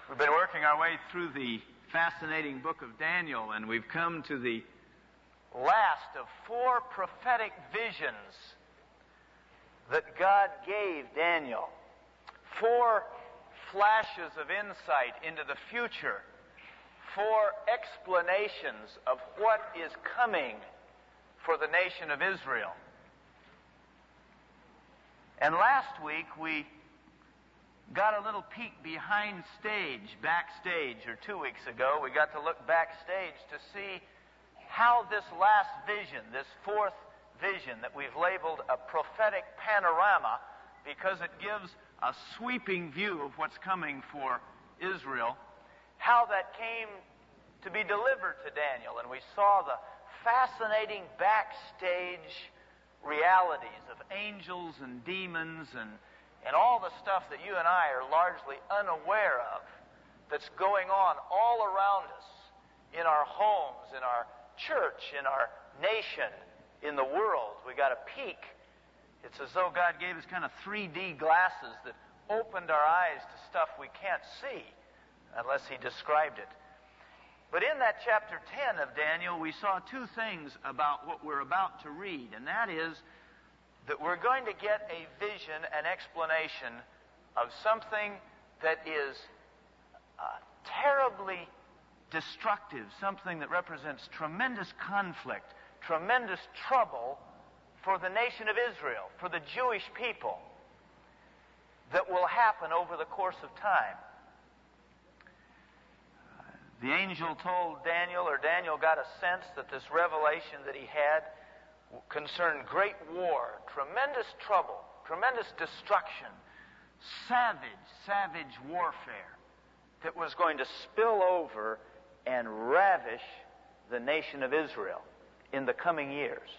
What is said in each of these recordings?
We've been working our way through the fascinating book of Daniel, and we've come to the last of four prophetic visions that God gave Daniel. Four flashes of insight into the future. Four explanations of what is coming for the nation of Israel. And last week we got a little peek behind stage, backstage, or 2 weeks ago. We got to look backstage to see how this last vision, this fourth vision that we've labeled a prophetic panorama, because it gives a sweeping view of what's coming for Israel, how that came to be delivered to Daniel. And we saw the fascinating backstage realities of angels and demons and all the stuff that you and I are largely unaware of that's going on all around us, in our homes, in our church, in our nation, in the world. We got a peek. It's as though God gave us kind of 3D glasses that opened our eyes to stuff we can't see unless He described it. But in that chapter 10 of Daniel, we saw two things about what we're about to read, and that is that we're going to get a vision, an explanation of something that is terribly destructive, something that represents tremendous conflict, tremendous trouble for the nation of Israel, for the Jewish people, that will happen over the course of time. The angel told Daniel, or Daniel got a sense that this revelation that he had concerned great war, tremendous trouble, tremendous destruction, savage warfare that was going to spill over and ravish the nation of Israel in the coming years.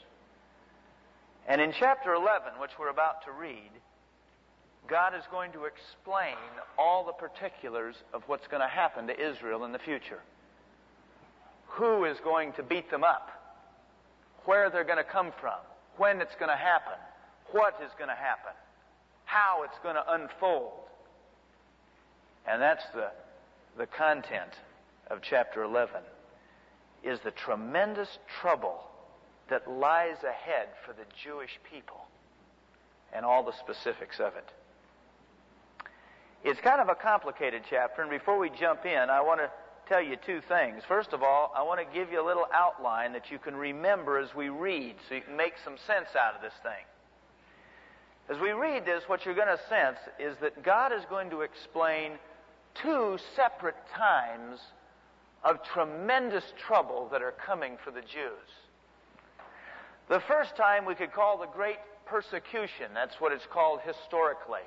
And in chapter 11, which we're about to read, God is going to explain all the particulars of what's going to happen to Israel in the future. Who is going to beat them up? Where they're going to come from? When it's going to happen? What is going to happen? How it's going to unfold? And that's the content of chapter 11, is the tremendous trouble that lies ahead for the Jewish people and all the specifics of it. It's kind of a complicated chapter, and before we jump in, I want to tell you two things. First of all, I want to give you a little outline that you can remember as we read, so you can make some sense out of this thing. As we read this, what you're going to sense is that God is going to explain two separate times of tremendous trouble that are coming for the Jews. The first time we could call the Great Persecution. That's what it's called historically.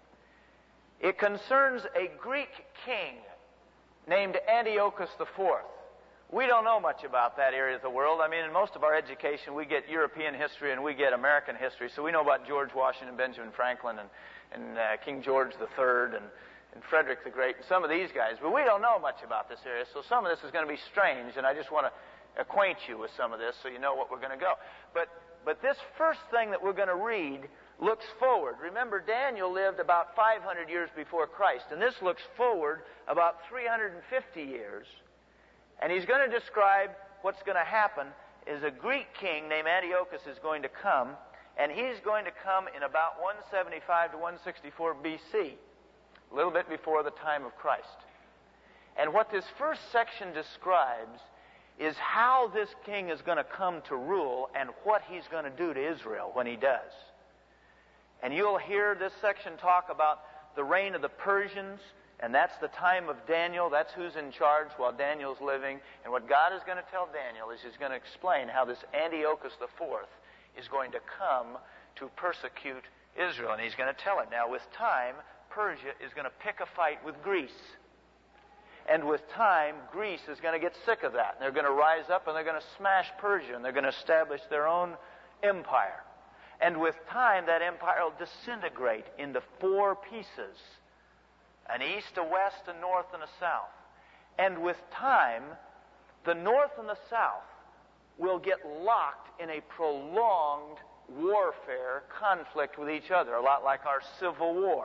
It concerns a Greek king named Antiochus IV. We don't know much about that area of the world. I mean, in most of our education, we get European history and we get American history. So we know about George Washington, Benjamin Franklin, and King George III, and Frederick the Great, and some of these guys. But we don't know much about this area, so some of this is going to be strange, and I just want to acquaint you with some of this so you know what we're going to go. But this first thing that we're going to read looks forward. Remember, Daniel lived about 500 years before Christ, and this looks forward about 350 years. And he's going to describe what's going to happen is a Greek king named Antiochus is going to come, and he's going to come in about 175 to 164 BC, a little bit before the time of Christ. And what this first section describes is how this king is going to come to rule and what he's going to do to Israel when he does. And you'll hear this section talk about the reign of the Persians, and that's the time of Daniel. That's who's in charge while Daniel's living. And what God is going to tell Daniel is He's going to explain how this Antiochus IV is going to come to persecute Israel. And He's going to tell him, now with time, Persia is going to pick a fight with Greece. And with time, Greece is going to get sick of that. And they're going to rise up and they're going to smash Persia, and they're going to establish their own empire. And with time, that empire will disintegrate into four pieces: an east, a west, a north, and a south. And with time, the north and the south will get locked in a prolonged warfare, conflict with each other, a lot like our Civil War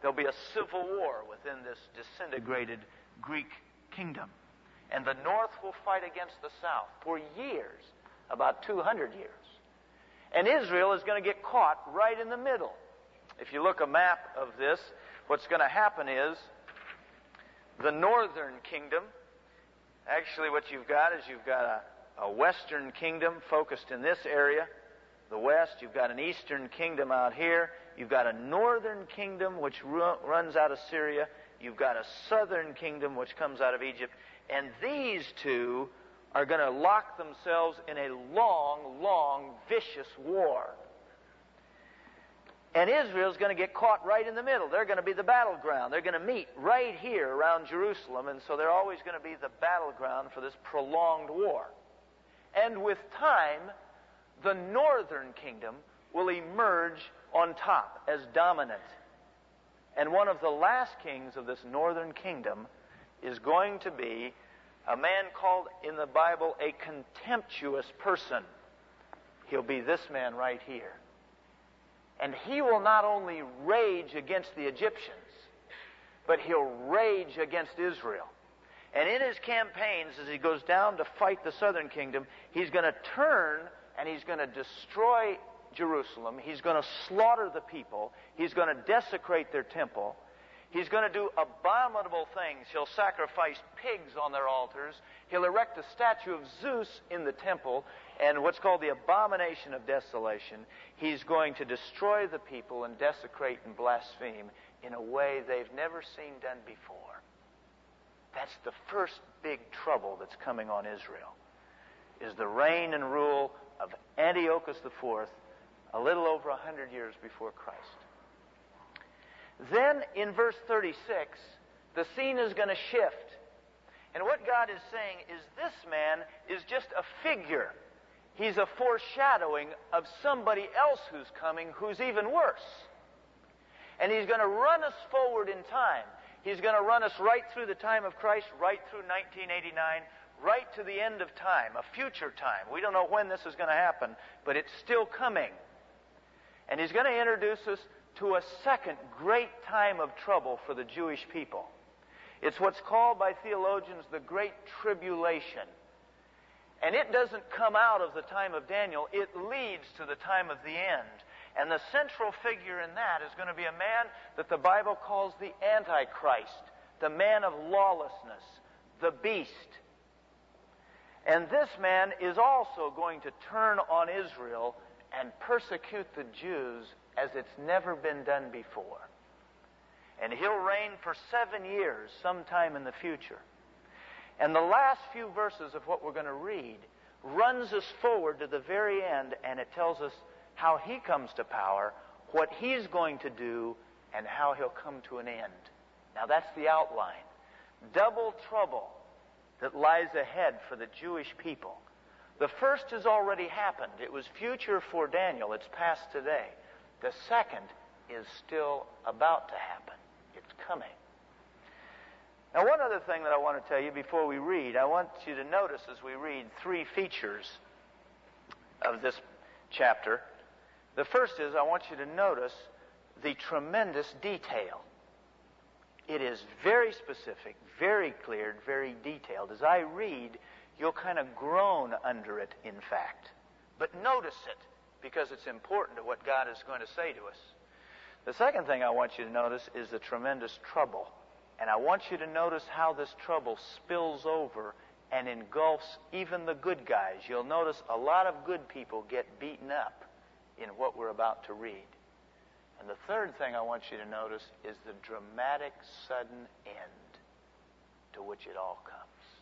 There'll be a civil war within this disintegrated Greek kingdom. And the north will fight against the south for years, about 200 years. And Israel is going to get caught right in the middle. If you look a map of this, what's going to happen is the northern kingdom, actually what you've got is you've got a western kingdom focused in this area, the west. You've got an eastern kingdom out here. You've got a northern kingdom which runs out of Syria. You've got a southern kingdom which comes out of Egypt. And these two are going to lock themselves in a long, long, vicious war. And Israel's going to get caught right in the middle. They're going to be the battleground. They're going to meet right here around Jerusalem, and so they're always going to be the battleground for this prolonged war. And with time, the northern kingdom will emerge on top as dominant. And one of the last kings of this northern kingdom is going to be a man called in the Bible a contemptuous person. He'll be this man right here. And he will not only rage against the Egyptians, but he'll rage against Israel. And in his campaigns, as he goes down to fight the southern kingdom, he's going to turn and he's going to destroy Jerusalem. He's going to slaughter the people. He's going to desecrate their temple. He's going to do abominable things. He'll sacrifice pigs on their altars. He'll erect a statue of Zeus in the temple, and what's called the abomination of desolation. He's going to destroy the people and desecrate and blaspheme in a way they've never seen done before. That's the first big trouble that's coming on Israel, is the reign and rule of Antiochus IV, a little over 100 years before Christ. Then, in verse 36, the scene is going to shift. And what God is saying is this man is just a figure. He's a foreshadowing of somebody else who's coming who's even worse. And he's going to run us forward in time. He's going to run us right through the time of Christ, right through 1989, right to the end of time, a future time. We don't know when this is going to happen, but it's still coming. And he's going to introduce us to a second great time of trouble for the Jewish people. It's what's called by theologians the Great Tribulation. And it doesn't come out of the time of Daniel. It leads to the time of the end. And the central figure in that is going to be a man that the Bible calls the Antichrist, the man of lawlessness, the beast. And this man is also going to turn on Israel and persecute the Jews as it's never been done before. And he'll reign for 7 years sometime in the future. And the last few verses of what we're going to read runs us forward to the very end, and it tells us how he comes to power, what he's going to do, and how he'll come to an end. Now that's the outline. Double trouble that lies ahead for the Jewish people. The first has already happened. It was future for Daniel. It's past today. The second is still about to happen. It's coming. Now, one other thing that I want to tell you before we read, I want you to notice as we read 3 features of this chapter. The first is I want you to notice the tremendous detail. It is very specific, very clear, very detailed. As I read, you'll kind of groan under it, in fact. But notice it, because it's important to what God is going to say to us. The second thing I want you to notice is the tremendous trouble. And I want you to notice how this trouble spills over and engulfs even the good guys. You'll notice a lot of good people get beaten up in what we're about to read. And the third thing I want you to notice is the dramatic, sudden end to which it all comes.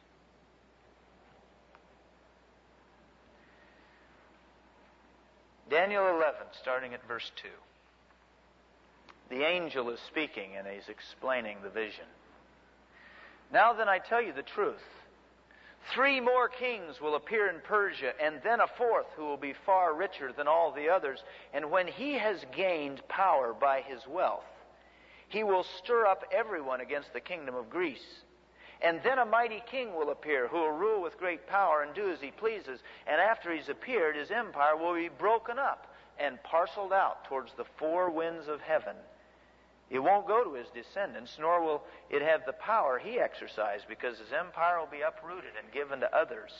Daniel 11, starting at verse 2. The angel is speaking and he's explaining the vision. Now then I tell you the truth. 3 more kings will appear in Persia, and then a 4th who will be far richer than all the others. And when he has gained power by his wealth, he will stir up everyone against the kingdom of Greece. And then a mighty king will appear who will rule with great power and do as he pleases. And after he's appeared, his empire will be broken up and parceled out towards the 4 winds of heaven. It won't go to his descendants, nor will it have the power he exercised, because his empire will be uprooted and given to others.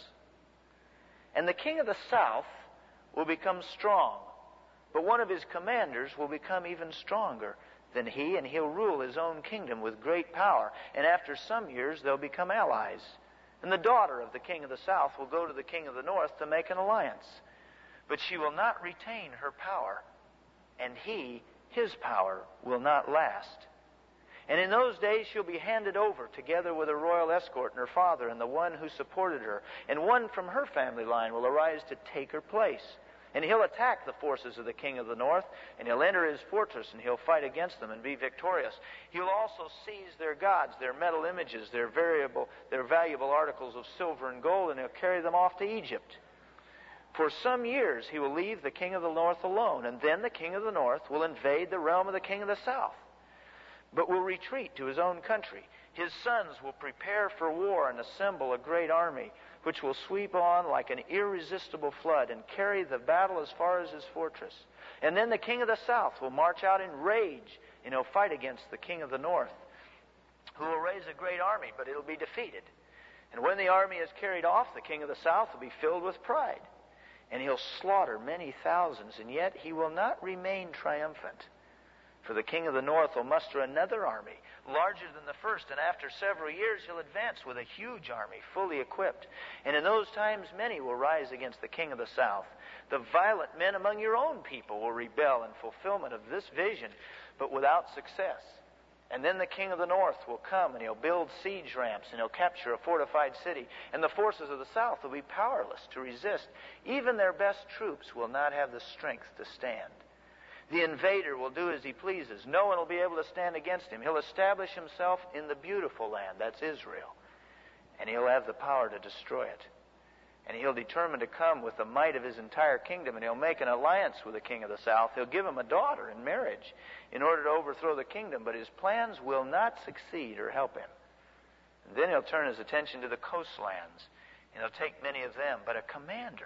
And the king of the south will become strong, but one of his commanders will become even stronger than he, and he'll rule his own kingdom with great power. And after some years, they'll become allies. And the daughter of the king of the south will go to the king of the north to make an alliance. But she will not retain her power, and his power will not last. And in those days she'll be handed over together with a royal escort and her father and the one who supported her. And one from her family line will arise to take her place. And he'll attack the forces of the king of the north, and he'll enter his fortress, and he'll fight against them and be victorious. He'll also seize their gods, their metal images, their valuable articles of silver and gold, and he'll carry them off to Egypt. For some years he will leave the king of the north alone, and then the king of the north will invade the realm of the king of the south, but will retreat to his own country. His sons will prepare for war and assemble a great army, which will sweep on like an irresistible flood and carry the battle as far as his fortress. And then the king of the south will march out in rage, and he'll fight against the king of the north, who will raise a great army, but it'll be defeated. And when the army is carried off, the king of the south will be filled with pride, and he'll slaughter many thousands, and yet he will not remain triumphant. For the king of the north will muster another army, larger than the first, and after several years he'll advance with a huge army, fully equipped. And in those times many will rise against the king of the south. The violent men among your own people will rebel in fulfillment of this vision, but without success. And then the king of the north will come, and he'll build siege ramps, and he'll capture a fortified city. And the forces of the south will be powerless to resist. Even their best troops will not have the strength to stand. The invader will do as he pleases. No one will be able to stand against him. He'll establish himself in the beautiful land, that's Israel. And he'll have the power to destroy it. And he'll determine to come with the might of his entire kingdom, and he'll make an alliance with the king of the south. He'll give him a daughter in marriage in order to overthrow the kingdom, but his plans will not succeed or help him. And then he'll turn his attention to the coastlands, and he'll take many of them. But a commander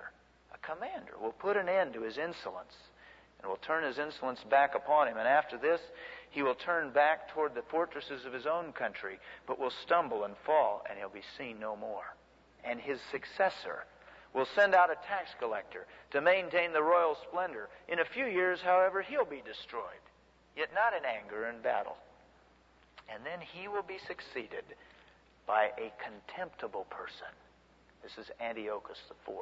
will put an end to his insolence, and will turn his insolence back upon him. And after this, he will turn back toward the fortresses of his own country, but will stumble and fall, and he'll be seen no more. And his successor will send out a tax collector to maintain the royal splendor. In a few years, however, he'll be destroyed, yet not in anger and battle. And then he will be succeeded by a contemptible person. This is Antiochus IV,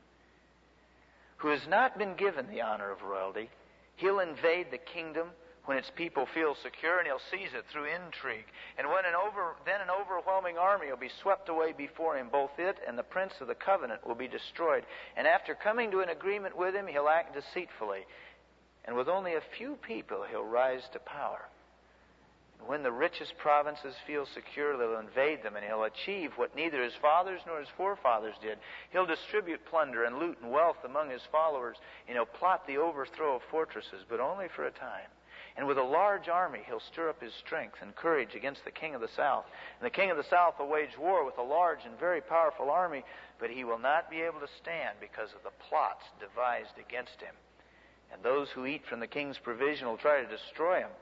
who has not been given the honor of royalty. He'll invade the kingdom when its people feel secure, and he'll seize it through intrigue. And then an overwhelming army will be swept away before him. Both it and the prince of the covenant will be destroyed. And after coming to an agreement with him, he'll act deceitfully. And with only a few people, he'll rise to power. And when the richest provinces feel secure, they'll invade them, and he'll achieve what neither his fathers nor his forefathers did. He'll distribute plunder and loot and wealth among his followers, and he'll plot the overthrow of fortresses, but only for a time. And with a large army, he'll stir up his strength and courage against the king of the south. And the king of the south will wage war with a large and very powerful army, but he will not be able to stand because of the plots devised against him. And those who eat from the king's provision will try to destroy him.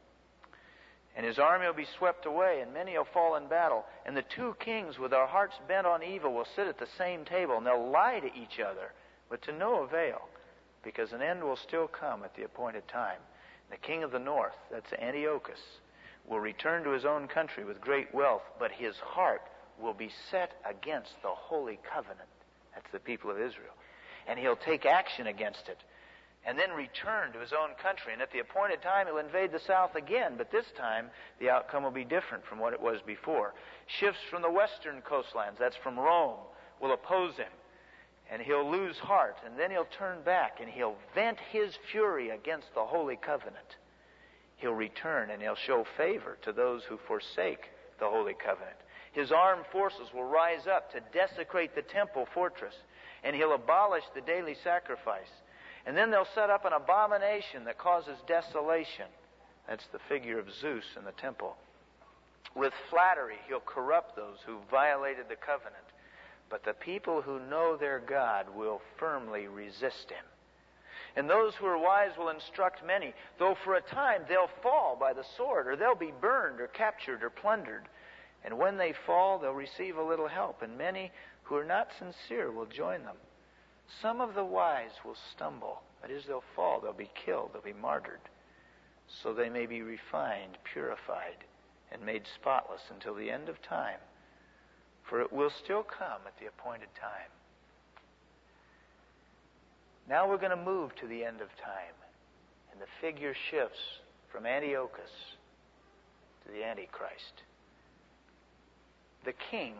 And his army will be swept away, and many will fall in battle. And the two kings, with their hearts bent on evil, will sit at the same table, and they'll lie to each other, but to no avail, because an end will still come at the appointed time. The king of the north, that's Antiochus, will return to his own country with great wealth, but his heart will be set against the holy covenant. That's the people of Israel. And he'll take action against it, and then return to his own country. And at the appointed time, he'll invade the south again, but this time the outcome will be different from what it was before. Shifts from the western coastlands, that's from Rome, will oppose him. And he'll lose heart, and then he'll turn back, and he'll vent his fury against the Holy Covenant. He'll return, and he'll show favor to those who forsake the Holy Covenant. His armed forces will rise up to desecrate the temple fortress, and he'll abolish the daily sacrifice. And then they'll set up an abomination that causes desolation. That's the figure of Zeus in the temple. With flattery, he'll corrupt those who violated the covenant. But the people who know their God will firmly resist him. And those who are wise will instruct many, though for a time they'll fall by the sword, or they'll be burned or captured or plundered. And when they fall, they'll receive a little help, and many who are not sincere will join them. Some of the wise will stumble. That is, they'll fall, they'll be killed, they'll be martyred, so they may be refined, purified, and made spotless until the end of time. For it will still come at the appointed time. Now we're going to move to the end of time, and the figure shifts from Antiochus to the Antichrist. The king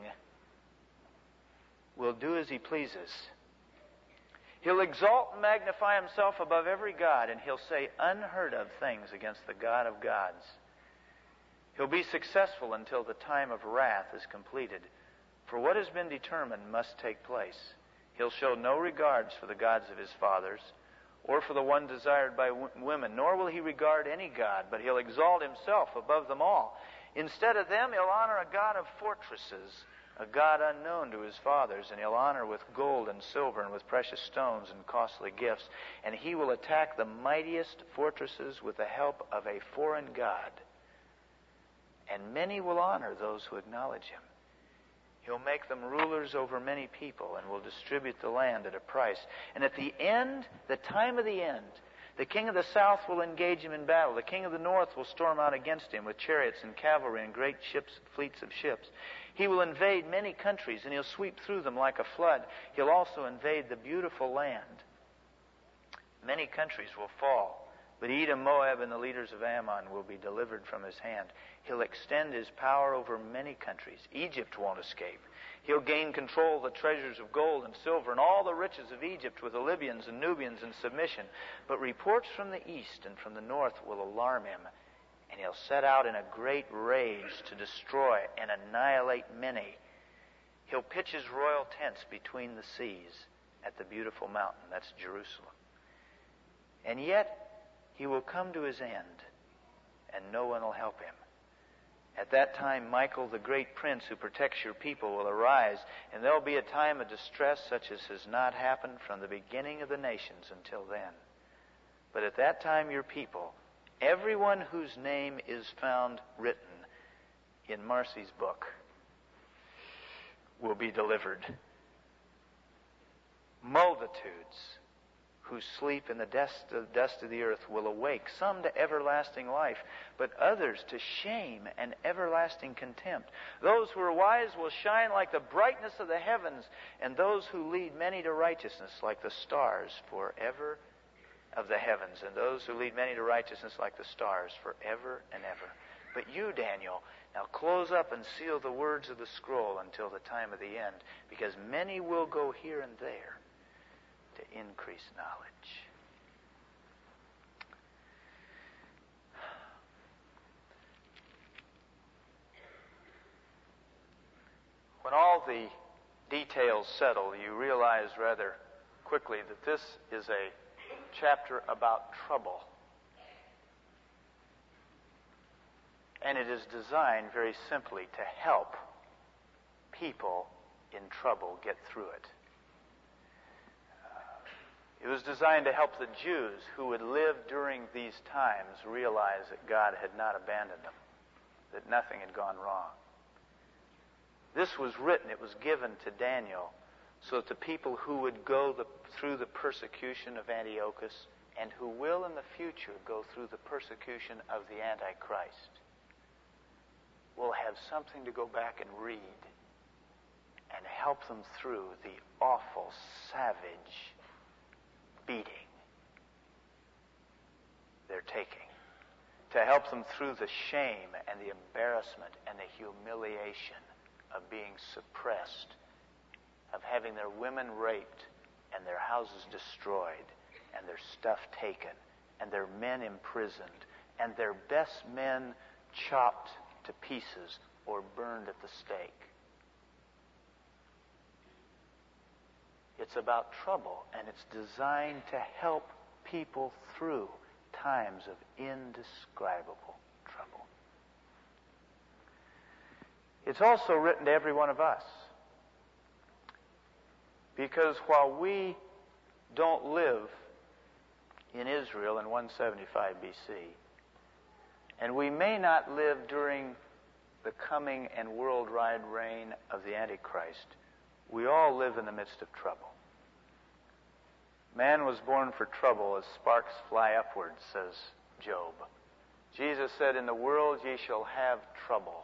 will do as he pleases. He'll exalt and magnify himself above every god, and he'll say unheard of things against the God of gods. He'll be successful until the time of wrath is completed, for what has been determined must take place. He'll show no regards for the gods of his fathers, or for the one desired by women, nor will he regard any god, but he'll exalt himself above them all. Instead of them, he'll honor a god of fortresses, a god unknown to his fathers, and he'll honor with gold and silver and with precious stones and costly gifts. And he will attack the mightiest fortresses with the help of a foreign god. And many will honor those who acknowledge him. He'll make them rulers over many people and will distribute the land at a price. And at the end, the time of the end, the king of the south will engage him in battle. The king of the north will storm out against him with chariots and cavalry and great fleets of ships. He will invade many countries, and he'll sweep through them like a flood. He'll also invade the beautiful land. Many countries will fall, but Edom, Moab, and the leaders of Ammon will be delivered from his hand. He'll extend his power over many countries. Egypt won't escape. He'll gain control of the treasures of gold and silver and all the riches of Egypt with the Libyans and Nubians in submission. But reports from the east and from the north will alarm him, and he'll set out in a great rage to destroy and annihilate many. He'll pitch his royal tents between the seas at the beautiful mountain. That's Jerusalem. And yet, he will come to his end, and no one will help him. At that time, Michael, the great prince who protects your people, will arise, and there'll be a time of distress such as has not happened from the beginning of the nations until then. But at that time, your people, everyone whose name is found written in Marcy's book, will be delivered. Multitudes who sleep in the dust of the earth will awake, some to everlasting life, but others to shame and everlasting contempt. Those who are wise will shine like the brightness of the heavens, and those who lead many to righteousness like the stars forever of the heavens, and those who lead many to righteousness like the stars forever and ever. But you, Daniel, now close up and seal the words of the scroll until the time of the end, because many will go here and there to increase knowledge. When all the details settle, you realize rather quickly that this is a chapter about trouble. And it is designed very simply to help people in trouble get through it. It was designed to help the Jews who would live during these times realize that God had not abandoned them, that nothing had gone wrong. This was written, it was given to Daniel, so that the people who would go through the persecution of Antiochus and who will in the future go through the persecution of the Antichrist will have something to go back and read and help them through the awful, savage beating they're taking, to help them through the shame and the embarrassment and the humiliation of being suppressed, of having their women raped and their houses destroyed and their stuff taken and their men imprisoned and their best men chopped to pieces or burned at the stake. It's about trouble, and it's designed to help people through times of indescribable trouble. It's also written to every one of us, because while we don't live in Israel in 175 BC. And we may not live during the coming and worldwide reign of the Antichrist. We all live in the midst of trouble. Man was born for trouble as sparks fly upwards, says Job. Jesus said, in the world ye shall have trouble.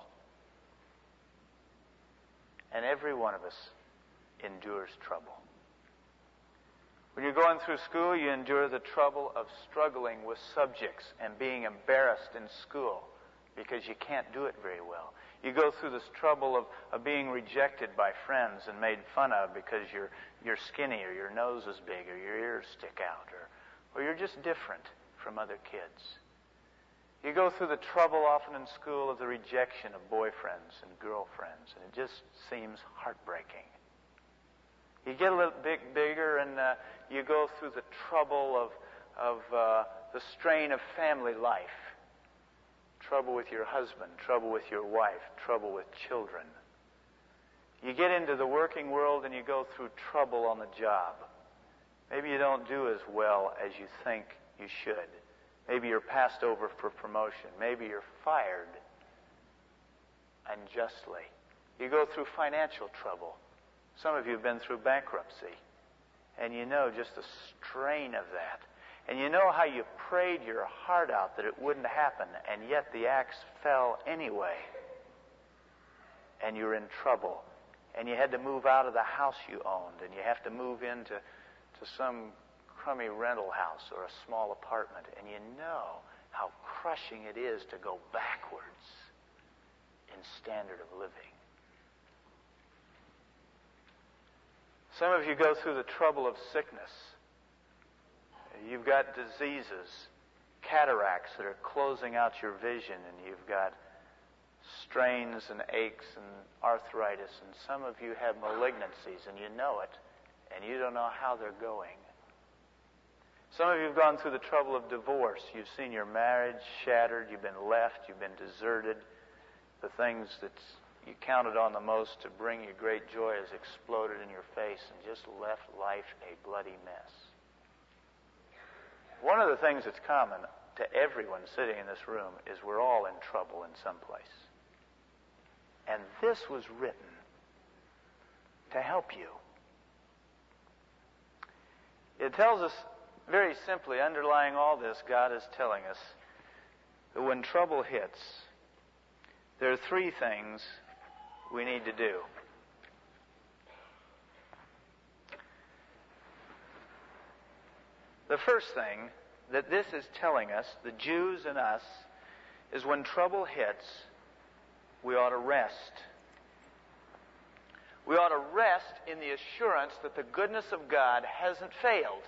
And every one of us endures trouble. When you're going through school, you endure the trouble of struggling with subjects and being embarrassed in school because you can't do it very well. You go through this trouble of being rejected by friends and made fun of because you're skinny or your nose is big or your ears stick out or you're just different from other kids. You go through the trouble often in school of the rejection of boyfriends and girlfriends, and it just seems heartbreaking. You get a little bit bigger and you go through the trouble of the strain of family life. Trouble with your husband, trouble with your wife, trouble with children. You get into the working world and you go through trouble on the job. Maybe you don't do as well as you think you should. Maybe you're passed over for promotion. Maybe you're fired unjustly. You go through financial trouble. Some of you have been through bankruptcy, and you know just the strain of that. And you know how you prayed your heart out that it wouldn't happen, and yet the axe fell anyway. And you're in trouble. And you had to move out of the house you owned, and you have to move into some crummy rental house or a small apartment, and you know how crushing it is to go backwards in standard of living. Some of you go through the trouble of sickness. You've got diseases, cataracts that are closing out your vision, and you've got strains and aches and arthritis, and some of you have malignancies, and you know it, and you don't know how they're going. Some of you have gone through the trouble of divorce. You've seen your marriage shattered, you've been left, you've been deserted. The things that you counted on the most to bring you great joy has exploded in your face and just left life a bloody mess. One of the things that's common to everyone sitting in this room is we're all in trouble in some place. And this was written to help you. It tells us very simply, underlying all this, God is telling us that when trouble hits, there are three things we need to do. The first thing that this is telling us, the Jews and us, is when trouble hits, we ought to rest. We ought to rest in the assurance that the goodness of God hasn't failed.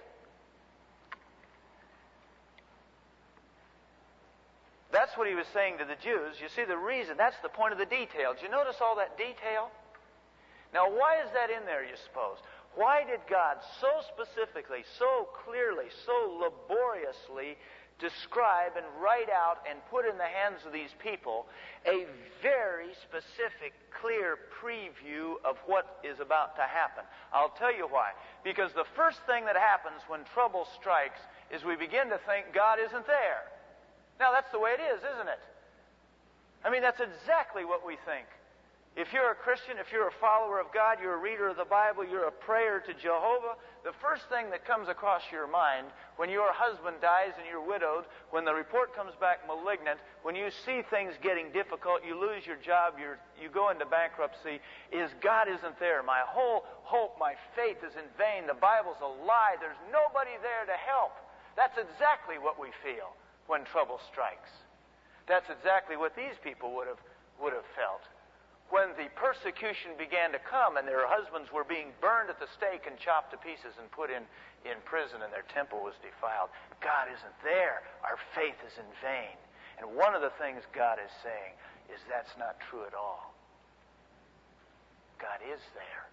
That's what he was saying to the Jews. You see the reason, that's the point of the detail. Did you notice all that detail? Now, why is that in there, you suppose? Why did God so specifically, so clearly, so laboriously describe and write out and put in the hands of these people a very specific, clear preview of what is about to happen? I'll tell you why. Because the first thing that happens when trouble strikes is we begin to think God isn't there. Now, that's the way it is, isn't it? I mean, that's exactly what we think. If you're a Christian, if you're a follower of God, you're a reader of the Bible, you're a prayer to Jehovah, the first thing that comes across your mind when your husband dies and you're widowed, when the report comes back malignant, when you see things getting difficult, you lose your job, you go into bankruptcy, is God isn't there. My whole hope, my faith is in vain. The Bible's a lie. There's nobody there to help. That's exactly what we feel when trouble strikes. That's exactly what these people would have felt. When the persecution began to come and their husbands were being burned at the stake and chopped to pieces and put in prison and their temple was defiled, God isn't there. Our faith is in vain. And one of the things God is saying is that's not true at all. God is there.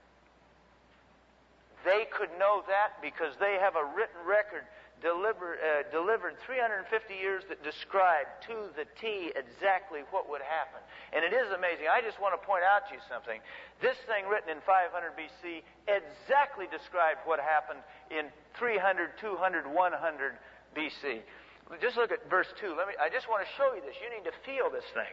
They could know that because they have a written record delivered 350 years that describe to the T exactly what would happen. And it is amazing. I just want to point out to you something. This thing written in 500 BC exactly described what happened in 300, 200, 100 BC. Just look at verse 2. I just want to show you this. You need to feel this thing.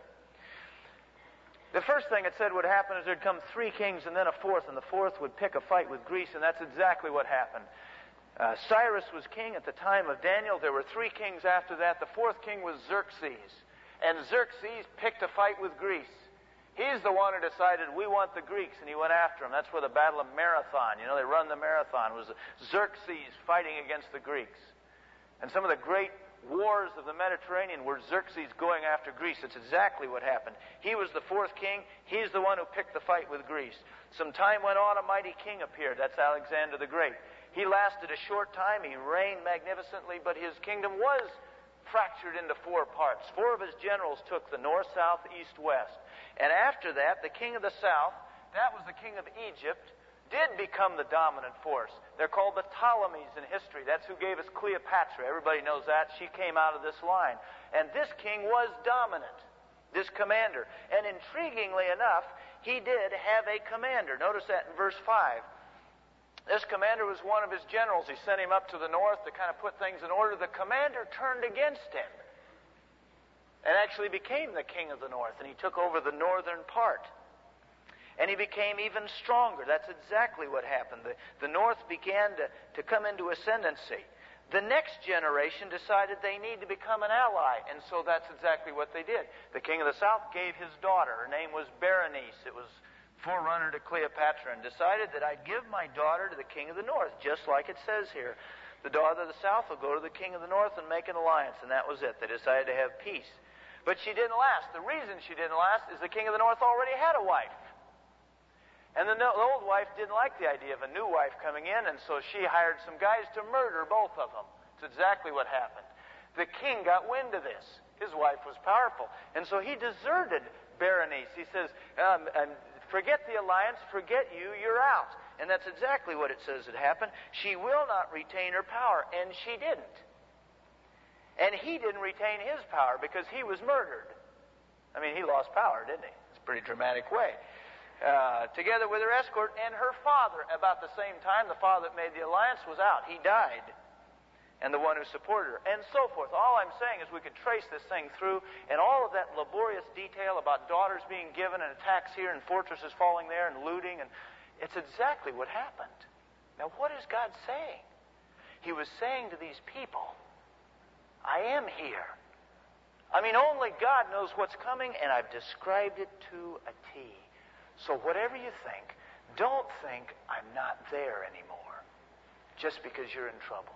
The first thing it said would happen is there'd come 3 kings and then a fourth, and the fourth would pick a fight with Greece, and that's exactly what happened. Cyrus was king at the time of Daniel. There were 3 kings after that. The fourth king was Xerxes. And Xerxes picked a fight with Greece. He's the one who decided, we want the Greeks, and he went after them. That's where the Battle of Marathon, they run the marathon, was Xerxes fighting against the Greeks. And some of the great wars of the Mediterranean were Xerxes going after Greece. It's exactly what happened. He was the fourth king. He's the one who picked the fight with Greece. Some time went on, a mighty king appeared. That's Alexander the Great. He lasted a short time. He reigned magnificently, but his kingdom was fractured into 4 parts. 4 of his generals took the north, south, east, west. And after that, the king of the south, that was the king of Egypt, did become the dominant force. They're called the Ptolemies in history. That's who gave us Cleopatra. Everybody knows that. She came out of this line. And this king was dominant, this commander. And intriguingly enough, he did have a commander. Notice that in verse 5. This commander was one of his generals. He sent him up to the north to kind of put things in order. The commander turned against him and actually became the king of the north, and he took over the northern part. And he became even stronger. That's exactly what happened. The north began to come into ascendancy. The next generation decided they need to become an ally, and so that's exactly what they did. The king of the south gave his daughter. Her name was Berenice. It was forerunner to Cleopatra, and decided that I'd give my daughter to the king of the north, just like it says here. The daughter of the south will go to the king of the north and make an alliance, and that was it. They decided to have peace. But she didn't last. The reason she didn't last is the king of the north already had a wife. And the old wife didn't like the idea of a new wife coming in, and so she hired some guys to murder both of them. It's exactly what happened. The king got wind of this. His wife was powerful. And so he deserted Berenice. He says, forget the alliance, forget you, you're out. And that's exactly what it says had happened. She will not retain her power, and she didn't. And he didn't retain his power because he was murdered. I mean, he lost power, didn't he? It's a pretty dramatic way. Together with her escort and her father, about the same time, the father that made the alliance was out. He died. And the one who supported her, and so forth. All I'm saying is we could trace this thing through, and all of that laborious detail about daughters being given and attacks here and fortresses falling there and looting, and it's exactly what happened. Now, what is God saying? He was saying to these people, I am here. I mean, only God knows what's coming, and I've described it to a T. So whatever you think, don't think I'm not there anymore just because you're in trouble.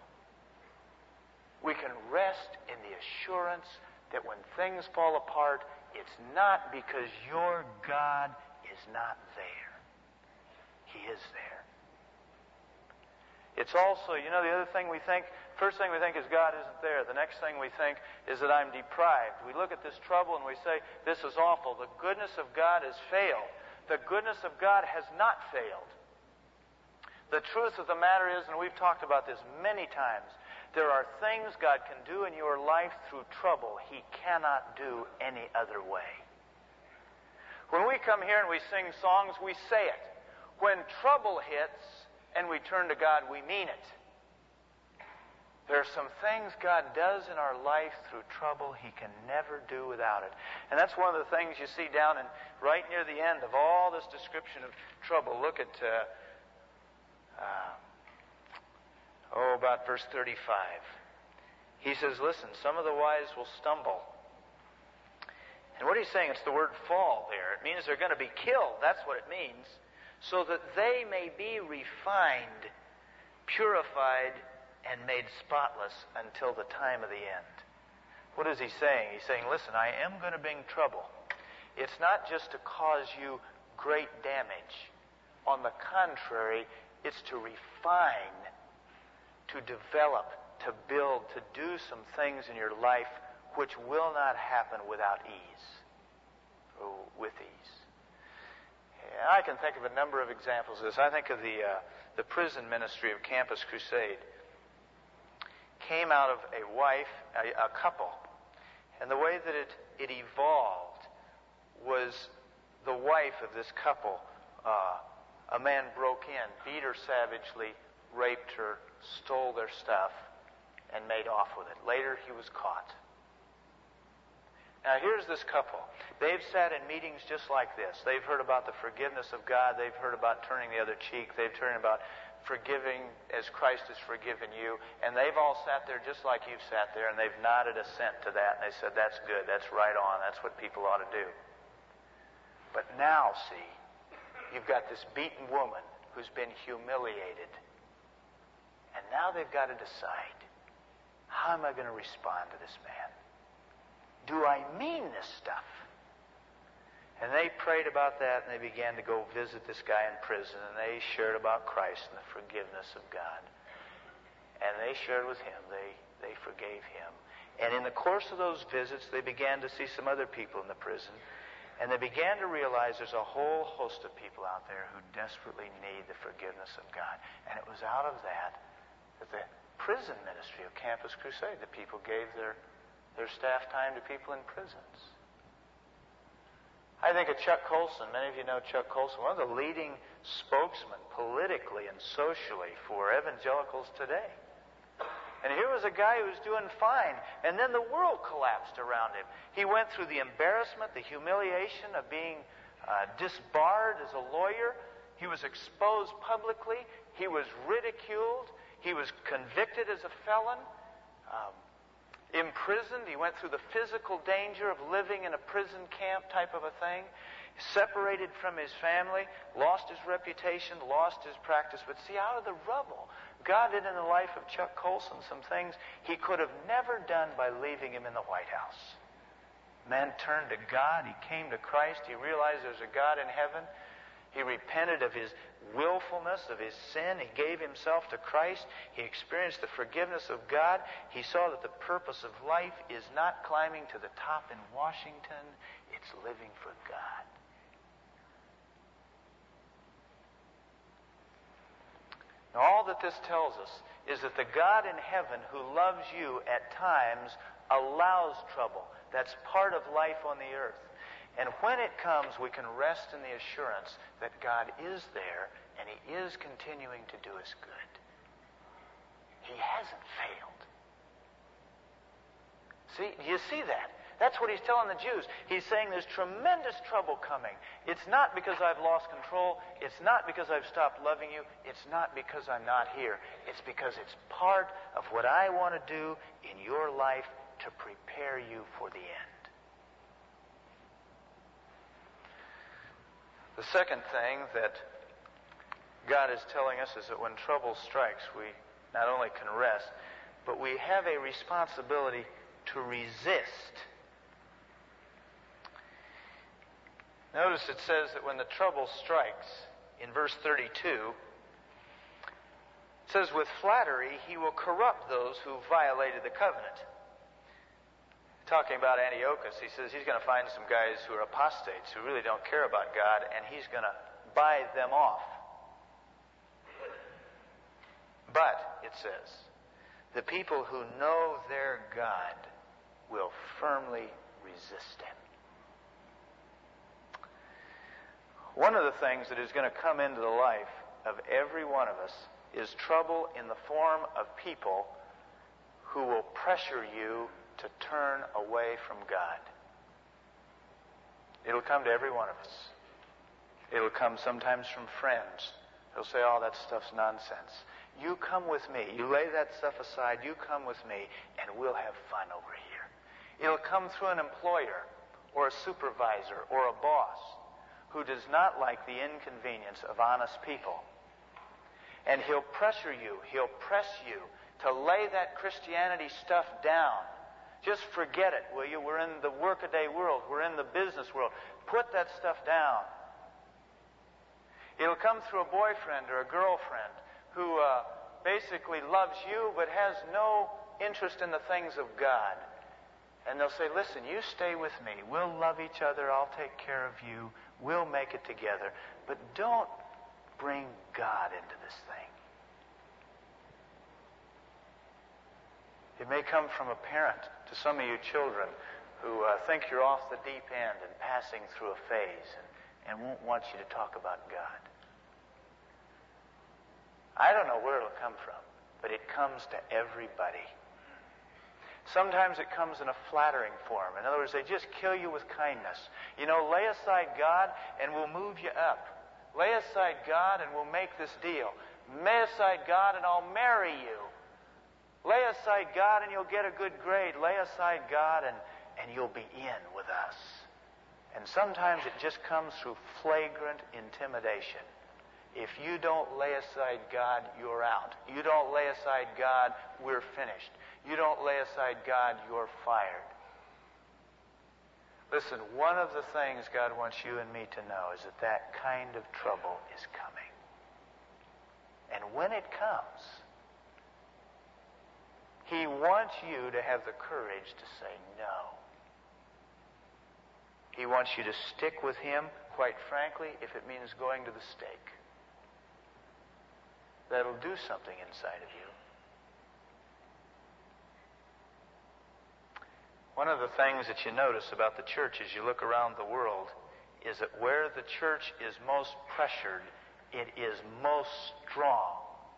We can rest in the assurance that when things fall apart, it's not because your God is not there. He is there. It's also, the other thing we think, first thing we think is God isn't there. The next thing we think is that I'm deprived. We look at this trouble and we say, this is awful. The goodness of God has failed. The goodness of God has not failed. The truth of the matter is, and we've talked about this many times, there are things God can do in your life through trouble He cannot do any other way. When we come here and we sing songs, we say it. When trouble hits and we turn to God, we mean it. There are some things God does in our life through trouble He can never do without it. And that's one of the things you see down in right near the end of all this description of trouble. Look at about verse 35. He says, listen, some of the wise will stumble. And what he's saying, it's the word fall there. It means they're going to be killed. That's what it means. So that they may be refined, purified, and made spotless until the time of the end. What is he saying? He's saying, listen, I am going to bring trouble. It's not just to cause you great damage. On the contrary, it's to refine, to develop, to build, to do some things in your life which will not happen without ease, or with ease. Yeah, I can think of a number of examples of this. I think of the prison ministry of Campus Crusade. Came out of a couple, and the way that it evolved was the wife of this couple. A man broke in, beat her savagely, raped her, stole their stuff, and made off with it. Later, he was caught. Now, here's this couple. They've sat in meetings just like this. They've heard about the forgiveness of God. They've heard about turning the other cheek. They've heard about forgiving as Christ has forgiven you. And they've all sat there just like you've sat there, and they've nodded assent to that. And they said, that's good. That's right on. That's what people ought to do. But now, see, you've got this beaten woman who's been humiliated. And now they've got to decide, how am I going to respond to this man? Do I mean this stuff? And they prayed about that, and they began to go visit this guy in prison, and they shared about Christ and the forgiveness of God. And they shared with him. They forgave him. And in the course of those visits, they began to see some other people in the prison, and they began to realize there's a whole host of people out there who desperately need the forgiveness of God. And it was out of that the prison ministry of Campus Crusade, the people gave their staff time to people in prisons. I think of Chuck Colson. Many of you know Chuck Colson, one of the leading spokesmen politically and socially for evangelicals today. And here was a guy who was doing fine, and then the world collapsed around him. He went through the embarrassment, the humiliation of being disbarred as a lawyer. He was exposed publicly. He was ridiculed. He was convicted as a felon. Imprisoned. He went through the physical danger of living in a prison camp type of a thing. Separated from his family. Lost his reputation. Lost his practice. But see, out of the rubble, God did in the life of Chuck Colson some things he could have never done by leaving him in the White House. Man turned to God. He came to Christ. He realized there's a God in heaven. He repented of his willfulness, of his sin. He gave himself to Christ. He experienced the forgiveness of God. He saw that the purpose of life is not climbing to the top in Washington. It's living for God. Now, all that this tells us is that the God in heaven who loves you at times allows trouble. That's part of life on the earth. And when it comes, we can rest in the assurance that God is there and He is continuing to do us good. He hasn't failed. See, do you see that? That's what He's telling the Jews. He's saying there's tremendous trouble coming. It's not because I've lost control. It's not because I've stopped loving you. It's not because I'm not here. It's because it's part of what I want to do in your life to prepare you for the end. The second thing that God is telling us is that when trouble strikes, we not only can rest, but we have a responsibility to resist. Notice it says that when the trouble strikes, in verse 32, it says, with flattery he will corrupt those who violated the covenant. Talking about Antiochus, he says he's going to find some guys who are apostates, who really don't care about God, and he's going to buy them off. But, it says, the people who know their God will firmly resist Him. One of the things that is going to come into the life of every one of us is trouble in the form of people who will pressure you to turn away from God. It'll come to every one of us. It'll come sometimes from friends. They'll say, oh, that stuff's nonsense. You come with me. You lay that stuff aside. You come with me, and we'll have fun over here. It'll come through an employer or a supervisor or a boss who does not like the inconvenience of honest people. And he'll pressure you. He'll press you to lay that Christianity stuff down. Just forget it, will you? We're in the workaday world. We're in the business world. Put that stuff down. It'll come through a boyfriend or a girlfriend who basically loves you but has no interest in the things of God. And they'll say, listen, you stay with me. We'll love each other. I'll take care of you. We'll make it together. But don't bring God into this thing. It may come from a parent to some of you children who think you're off the deep end and passing through a phase and won't want you to talk about God. I don't know where it'll come from, but it comes to everybody. Sometimes it comes in a flattering form. In other words, they just kill you with kindness. You know, lay aside God and we'll move you up. Lay aside God and we'll make this deal. Lay aside God and I'll marry you. Lay aside God and you'll get a good grade. Lay aside God and you'll be in with us. And sometimes it just comes through flagrant intimidation. If you don't lay aside God, you're out. You don't lay aside God, we're finished. You don't lay aside God, you're fired. Listen, one of the things God wants you and me to know is that that kind of trouble is coming. And when it comes, He wants you to have the courage to say no. He wants you to stick with Him, quite frankly, if it means going to the stake. That'll do something inside of you. One of the things that you notice about the church as you look around the world is that where the church is most pressured, it is most strong.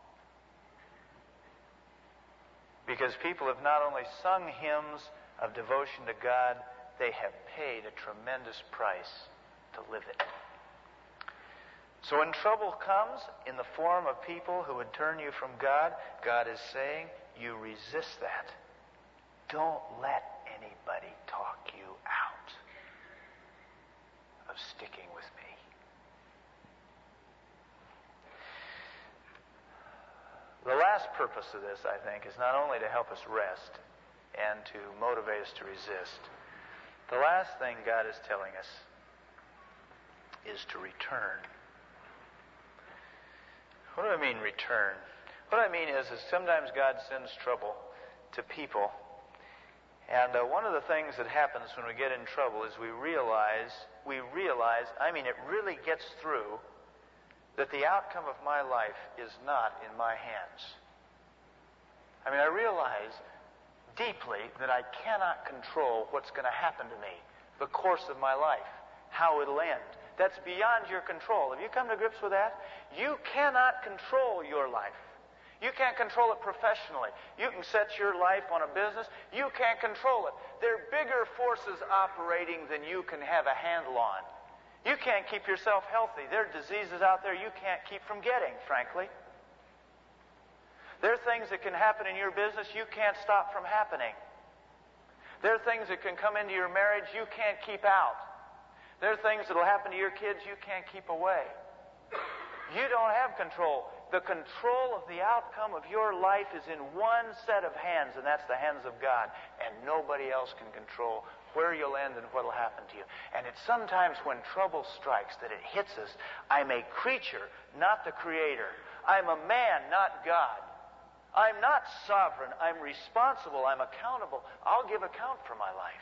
Because people have not only sung hymns of devotion to God, they have paid a tremendous price to live it. So when trouble comes in the form of people who would turn you from God, God is saying, you resist that. Don't let anybody talk you out of sticking with me. The last purpose of this, I think, is not only to help us rest and to motivate us to resist. The last thing God is telling us is to return. What do I mean, return? What I mean is sometimes God sends trouble to people. And one of the things that happens when we get in trouble is we realize, it really gets through that the outcome of my life is not in my hands. I realize deeply that I cannot control what's going to happen to me, the course of my life, how it'll end. That's beyond your control. Have you come to grips with that? You cannot control your life. You can't control it professionally. You can set your life on a business. You can't control it. There are bigger forces operating than you can have a handle on. You can't keep yourself healthy. There are diseases out there you can't keep from getting, frankly. There are things that can happen in your business you can't stop from happening. There are things that can come into your marriage you can't keep out. There are things that will happen to your kids you can't keep away. You don't have control. The control of the outcome of your life is in one set of hands, and that's the hands of God. And nobody else can control where you'll end and what will happen to you. And it's sometimes when trouble strikes that it hits us. I'm a creature, not the Creator. I'm a man, not God. I'm not sovereign. I'm responsible. I'm accountable. I'll give account for my life.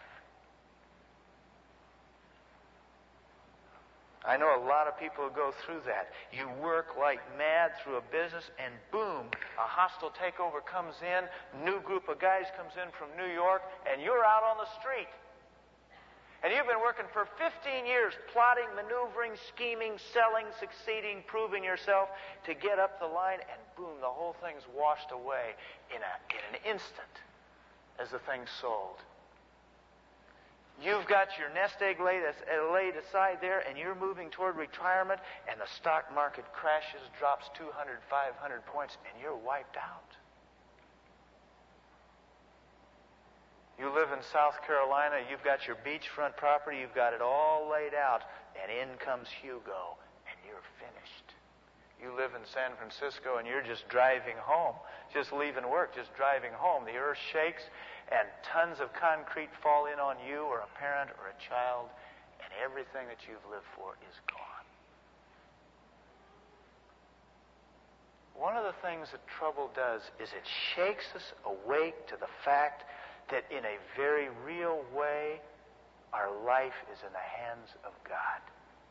I know a lot of people who go through that. You work like mad through a business and boom, a hostile takeover comes in, new group of guys comes in from New York, and you're out on the street. And you've been working for 15 years, plotting, maneuvering, scheming, selling, succeeding, proving yourself to get up the line, and boom, the whole thing's washed away in an instant as the thing's sold. You've got your nest egg laid aside there, and you're moving toward retirement, and the stock market crashes, drops 200, 500 points, and you're wiped out. You live in South Carolina, you've got your beachfront property, you've got it all laid out, and in comes Hugo, and you're finished. You live in San Francisco, and you're just driving home, just leaving work, just driving home. The earth shakes, and tons of concrete fall in on you or a parent or a child, and everything that you've lived for is gone. One of the things that trouble does is it shakes us awake to the fact that in a very real way, our life is in the hands of God.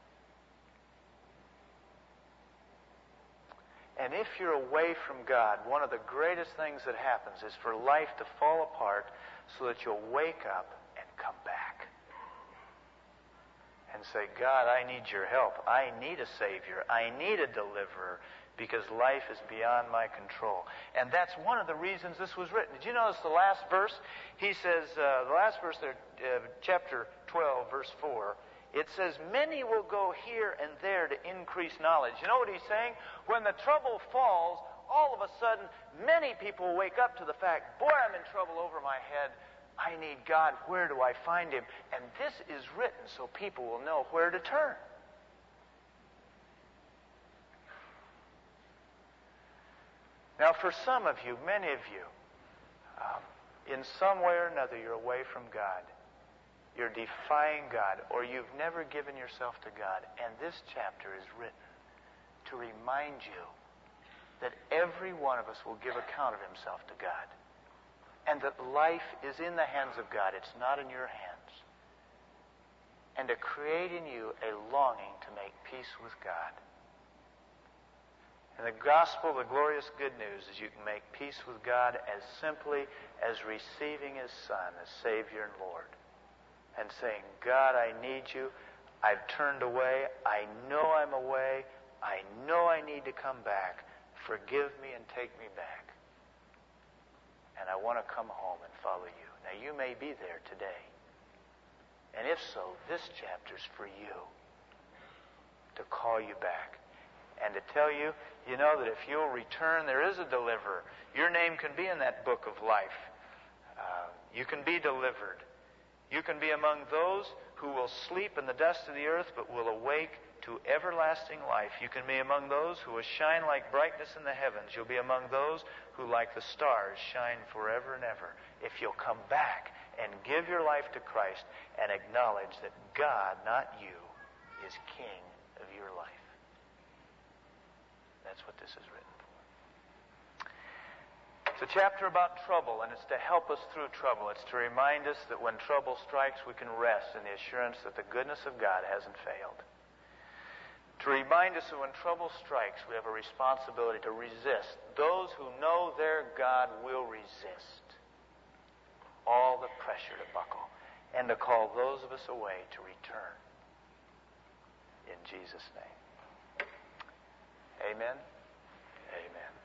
And if you're away from God, one of the greatest things that happens is for life to fall apart so that you'll wake up and come back. And and say, God, I need your help. I need a Savior. I need a deliverer, because life is beyond my control. And that's one of the reasons this was written. Did you notice the last verse? He says, the last verse there, chapter 12, verse 4, it says, many will go here and there to increase knowledge. You know what he's saying? When the trouble falls, all of a sudden, many people wake up to the fact, boy, I'm in trouble over my head. I need God. Where do I find Him? And this is written so people will know where to turn. Now, for some of you, many of you, in some way or another, you're away from God. You're defying God, or you've never given yourself to God. And this chapter is written to remind you that every one of us will give account of himself to God. And that life is in the hands of God. It's not in your hands. And to create in you a longing to make peace with God. And the gospel, the glorious good news, is you can make peace with God as simply as receiving His Son as Savior and Lord. And saying, God, I need you. I've turned away. I know I'm away. I know I need to come back. Forgive me and take me back. And I want to come home and follow you. Now, you may be there today. And if so, this chapter's for you. To call you back. And to tell you, you know, that if you'll return, there is a deliverer. Your name can be in that book of life. You can be delivered. You can be among those who will sleep in the dust of the earth, but will awake to everlasting life. You can be among those who will shine like brightness in the heavens. You'll be among those who, like the stars, shine forever and ever. If you'll come back and give your life to Christ and acknowledge that God, not you, is King of your life. That's what this is written for. It's a chapter about trouble, and it's to help us through trouble. It's to remind us that when trouble strikes, we can rest in the assurance that the goodness of God hasn't failed. To remind us that when trouble strikes, we have a responsibility to resist. Those who know their God will resist all the pressure to buckle, and to call those of us away to return. In Jesus' name. Amen. Amen.